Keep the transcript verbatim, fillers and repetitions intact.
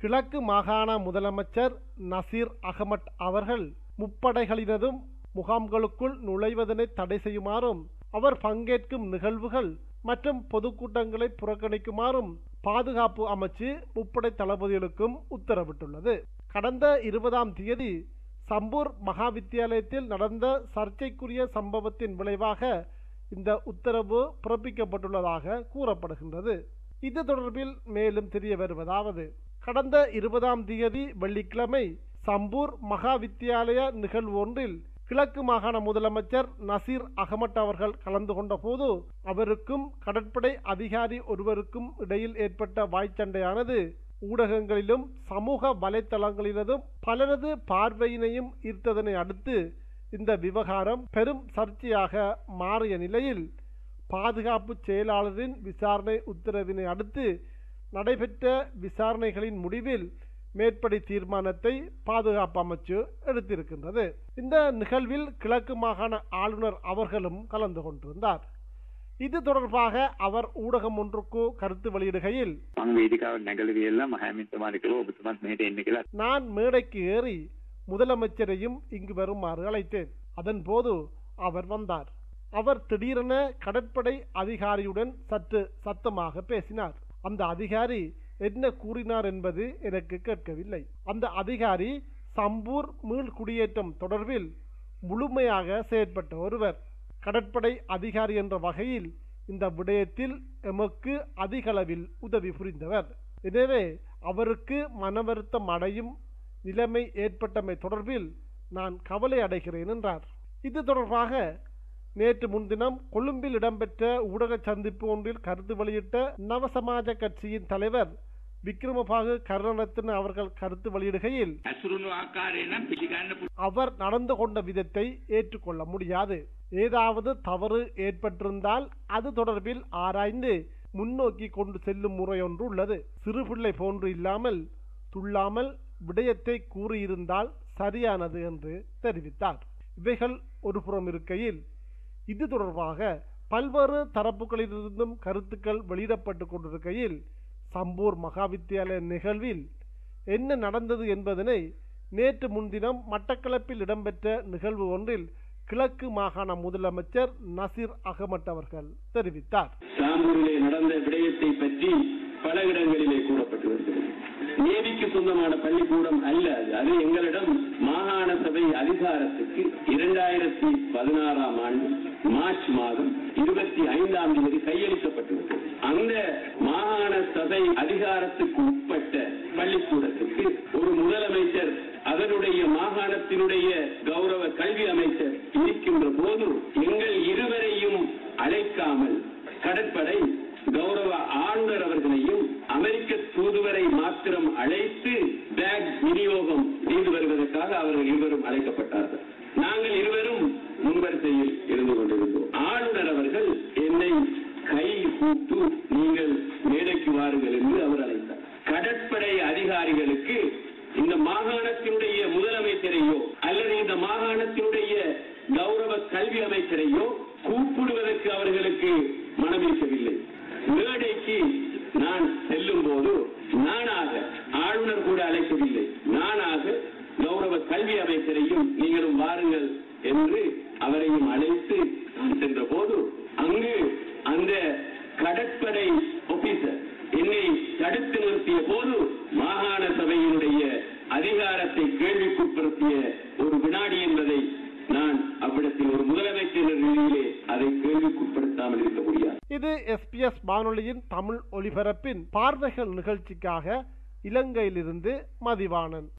கிழக்கு மாகாண முதலமைச்சர் நசீர் அகமட் அவர்கள் முப்படைகளினதும் முகாம்களுக்குள் நுழைவதனை தடை செய்யுமாறும் அவர் பங்கேற்கும் நிகழ்வுகள் மற்றும் பொதுக்கூட்டங்களை புறக்கணிக்குமாறும் பாதுகாப்பு அமைச்சு முப்படை தளபதிகளுக்கும் உத்தரவிட்டுள்ளது. கடந்த இருபதாம் தேதி சம்பூர் மகா வித்தியாலயத்தில் நடந்த சர்ச்சைக்குரிய சம்பவத்தின் விளைவாக இந்த உத்தரவு பிறப்பிக்கப்பட்டுள்ளதாக கூறப்படுகின்றது. இது தொடர்பில் மேலும் தெரிய வருவதாவது, கடந்த இருபதாம் தேதி வெள்ளிக்கிழமை சம்பூர் மகா வித்தியாலய நிகழ்வு ஒன்றில் கிழக்கு மாகாண முதலமைச்சர் நசீர் அகமட் அவர்கள் கலந்து கொண்ட போது அவருக்கும் கடற்படை அதிகாரி ஒருவருக்கும் இடையில் ஏற்பட்ட வாய்ச்சண்டையானது ஊடகங்களிலும் சமூக வலைத்தளங்களிலும் பலரது பார்வையினையும் ஈர்த்ததனை அடுத்து இந்த விவகாரம் பெரும் சர்ச்சையாக மாறிய நிலையில் பாதுகாப்பு செயலாளரின் விசாரணை உத்தரவினை அடுத்து நடைபெற்ற விசாரணைகளின் முடிவில் மேற்படி தீர்மானத்தை பாதுகாப்பு அமைச்சு எடுத்திருக்கின்றது. இந்த நிகழ்வில் கிழக்கு மாகாண ஆளுநர் அவர்களும் கலந்து கொண்டிருந்தார். இது தொடர்பாக அவர் ஊடகம் ஒன்றுக்கு கருத்து வெளியிடுகையில், நான் மேடைக்கு ஏறி முதலமைச்சரையும் இங்கு வருமாறு அழைத்தேன். அதன் போது அவர் வந்தார். அவர் திடீரென கடற்படை அதிகாரியுடன் சற்று சத்தமாக பேசினார். அந்த அதிகாரி என்ன கூறினார் என்பது எனக்கு கேட்கவில்லை. அந்த அதிகாரி சம்பூர் மீள் குடியேற்றம் தொடர்பில் முழுமையாக செயற்பட்ட ஒருவர். கடற்படை அதிகாரி என்ற வகையில் இந்த விடயத்தில் எமக்கு அதிகளவில் உதவி புரிந்தவர். எனவே அவருக்கு மனவருத்தம் அடையும் நிலைமை ஏற்பட்டமை தொடர்பில் நான் கவலை அடைகிறேன் என்றார். இது தொடர்பாக நேற்று முன்தினம் கொழும்பில் இடம்பெற்ற ஊடக சந்திப்பு ஒன்றில் கருத்து வெளியிட்ட நவசமாஜ கட்சியின் தலைவர் விக்ரமபாகு கருணாரத்ன அவர்கள் கருத்து வெளியிடுகையில், அவர் நடந்து கொண்ட விதத்தை ஏற்றுக்கொள்ள முடியாது. ஏதாவது தவறு ஏற்பட்டிருந்தால் அது தொடர்பில் ஆராய்ந்து முன்னோக்கி கொண்டு செல்லும் முறை ஒன்று உள்ளது. சிறுபிள்ளை போன்று இல்லாமல் துள்ளாமல் விடயத்தை கூறியிருந்தால் சரியானது என்று தெரிவித்தார். இவைகள் ஒருபுறம் இருக்கையில், இது தொடர்பாக பல்வேறு தரப்புகளிலிருந்தும் கருத்துக்கள் வெளியிடப்பட்டு கொண்டிருக்கையில் சம்பூர் மகா வித்தியாலய நிகழ்வில் என்ன நடந்தது என்பதனை நேற்று முன்தினம் மட்டக்களப்பில் இடம்பெற்ற நிகழ்வு ஒன்றில் கிழக்கு மாகாண முதலமைச்சர் நசீர் அகமட் அவர்கள் தெரிவித்தார். சாம்பூரிலே நடந்த விடயத்தை பற்றி பல இடங்களிலே கூறப்பட்டு வருகிறது. நீதிக்கு சொந்தமான பள்ளிக்கூடம் அல்ல அது. எங்களிடம் மாகாண சபை அதிகாரத்துக்கு இரண்டாயிரத்தி பதினாறாம் ஆண்டு மார்ச் மாதம் இருபத்தி ஐந்தாம் தேதி கையளிக்கப்பட்டுள்ளது. அந்த மாகாண சபை அதிகாரத்துக்கு உட்பட்ட பள்ளிக்கூடத்துக்கு ஒரு முதலமைச்சர், அதனுடைய மாகாணத்தினுடைய கௌரவ கல்வி அமைச்சர் இருக்கின்ற போது எங்கள் இருவரையும் அழைக்காமல் கடற்படை கௌரவ ஆளுநர் அவர்களையும் அமெரிக்க தூதுவரை மாத்திரம் அழைத்து பேக் விநியோகம் செய்து வருவதற்காக அவர்கள் இருவரும் அழைக்கப்பட்டார்கள். நாங்கள் இருவரும் முன்வரிசையில் இருந்து கொண்டிருந்தோம். ஆளுநர் அவர்கள் என்னை கை கூட்டு நீங்கள் மேடைக்கு வாருங்கள் என்று அவர் அழைத்தார். கடற்படை அதிகாரிகளுக்கு இந்த மாகாணத்தினுடைய முதலமைச்சரையோ அல்லது இந்த மாகாணத்தினுடைய கௌரவ கல்வி அமைச்சரையோ கூப்பிடுவதற்கு அவர்களுக்கு மனமிருக்கவில்லை. மேடைக்கு நான் செல்லும் போது நானாக, ஆளுநர் கூட அழைக்கவில்லை, நானாக கௌரவ கல்வி அமைச்சரையும் நீங்களும் வாருங்கள் என்று அவரையும் அழைத்து சென்ற போது அங்கு அந்த கடற்படை ஆபீசர் என்னை தடுத்து நிறுத்திய போது மாகாண சபையினுடைய அதிகாரத்தை கேள்விக்குட்படுத்திய ஒரு வினாடி என்பதை நான் அவ்விடத்தில் ஒரு முதலமைச்சர் ரீதியிலே அதை கேள்விக்குட்படுத்தாமல் இருக்க முடியாது. இது எஸ்பிஎஸ் வானொலியின் தமிழ் ஒலிபரப்பின் பார்வைகள் நிகழ்ச்சிக்காக இலங்கையிலிருந்து மதிவாணன்.